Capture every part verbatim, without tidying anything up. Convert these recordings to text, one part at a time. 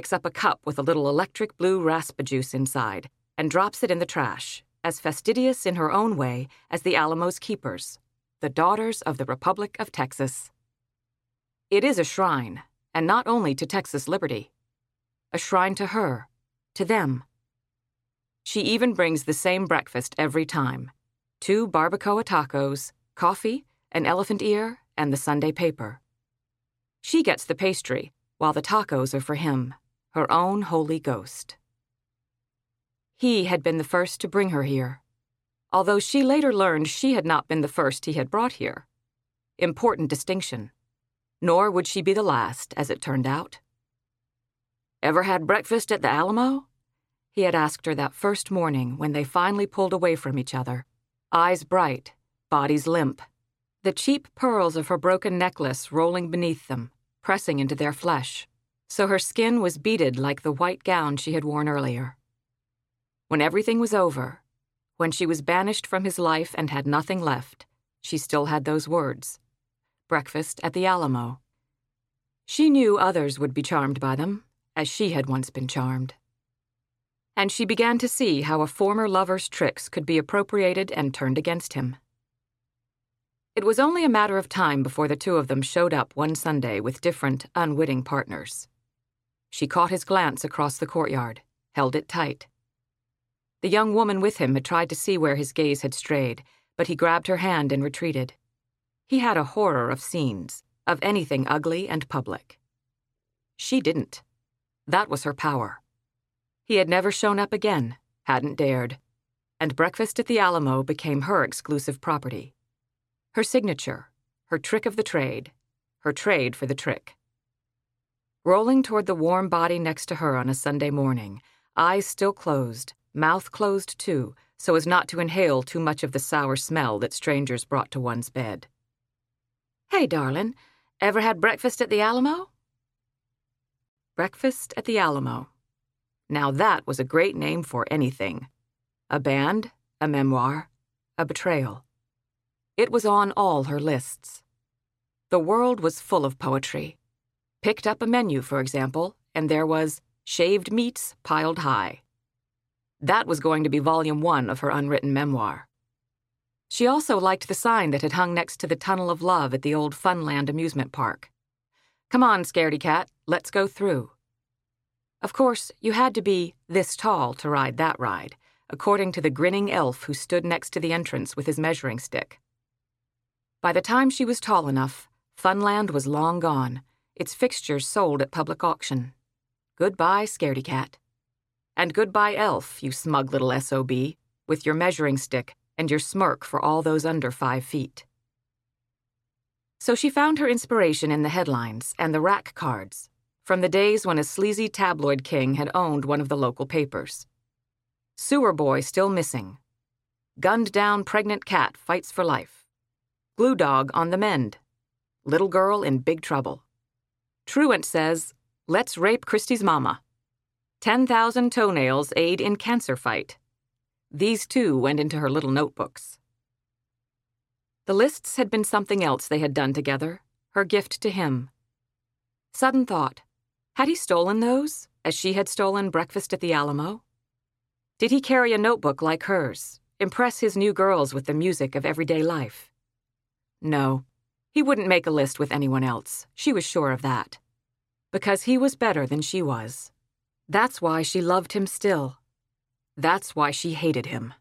picks up a cup with a little electric blue raspa-juice inside and drops it in the trash, as fastidious in her own way as the Alamo's keepers, the Daughters of the Republic of Texas. It is a shrine, and not only to Texas liberty. A shrine to her, to them. She even brings the same breakfast every time. Two barbacoa tacos, coffee, an elephant ear, and the Sunday paper. She gets the pastry, while the tacos are for him, her own holy ghost. He had been the first to bring her here, although she later learned she had not been the first he had brought here. Important distinction. Nor would she be the last, as it turned out. "Ever had breakfast at the Alamo?" He had asked her that first morning when they finally pulled away from each other, eyes bright, bodies limp, the cheap pearls of her broken necklace rolling beneath them, pressing into their flesh, so her skin was beaded like the white gown she had worn earlier. When everything was over, when she was banished from his life and had nothing left, she still had those words. Breakfast at the Alamo. She knew others would be charmed by them, as she had once been charmed. And she began to see how a former lover's tricks could be appropriated and turned against him. It was only a matter of time before the two of them showed up one Sunday with different, unwitting partners. She caught his glance across the courtyard, held it tight. The young woman with him had tried to see where his gaze had strayed, but he grabbed her hand and retreated. He had a horror of scenes, of anything ugly and public. She didn't. That was her power. He had never shown up again, hadn't dared, and breakfast at the Alamo became her exclusive property. Her signature, her trick of the trade, her trade for the trick. Rolling toward the warm body next to her on a Sunday morning, eyes still closed, mouth closed too, so as not to inhale too much of the sour smell that strangers brought to one's bed. "Hey, darlin', ever had breakfast at the Alamo?" Breakfast at the Alamo. Now that was a great name for anything. A band, a memoir, a betrayal. It was on all her lists. The world was full of poetry. Picked up a menu, for example, and there was shaved meats piled high. That was going to be volume one of her unwritten memoir. She also liked the sign that had hung next to the Tunnel of Love at the old Funland amusement park. "Come on, scaredy cat, let's go through." Of course, you had to be this tall to ride that ride, according to the grinning elf who stood next to the entrance with his measuring stick. By the time she was tall enough, Funland was long gone, its fixtures sold at public auction. Goodbye, scaredy cat. And goodbye, elf, you smug little S O B, with your measuring stick and your smirk for all those under five feet. So she found her inspiration in the headlines and the rack cards, from the days when a sleazy tabloid king had owned one of the local papers. Sewer boy still missing. Gunned down pregnant cat fights for life. Glue dog on the mend. Little girl in big trouble. Truant says, "Let's rape Christie's mama." Ten thousand toenails aid in cancer fight. These two went into her little notebooks. The lists had been something else they had done together, her gift to him. Sudden thought, had he stolen those, as she had stolen breakfast at the Alamo? Did he carry a notebook like hers, impress his new girls with the music of everyday life? No, he wouldn't make a list with anyone else, she was sure of that. Because he was better than she was. That's why she loved him still. That's why she hated him.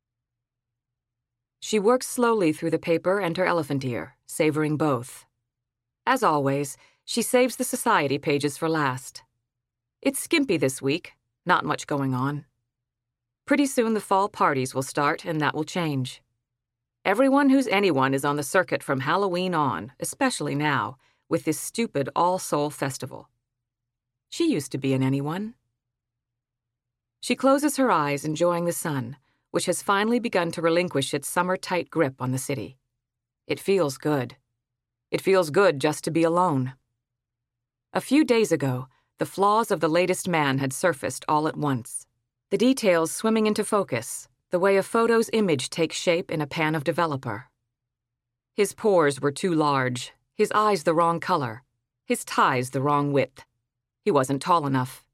She worked slowly through the paper and her elephant ear, savoring both. As always, she saves the society pages for last. It's skimpy this week, not much going on. Pretty soon the fall parties will start, and that will change. Everyone who's anyone is on the circuit from Halloween on, especially now, with this stupid All Soul Festival. She used to be an anyone. She closes her eyes, enjoying the sun, which has finally begun to relinquish its summer-tight grip on the city. It feels good. It feels good just to be alone. A few days ago, the flaws of the latest man had surfaced all at once. The details swimming into focus, the way a photo's image takes shape in a pan of developer. His pores were too large, his eyes the wrong color, his ties the wrong width. He wasn't tall enough,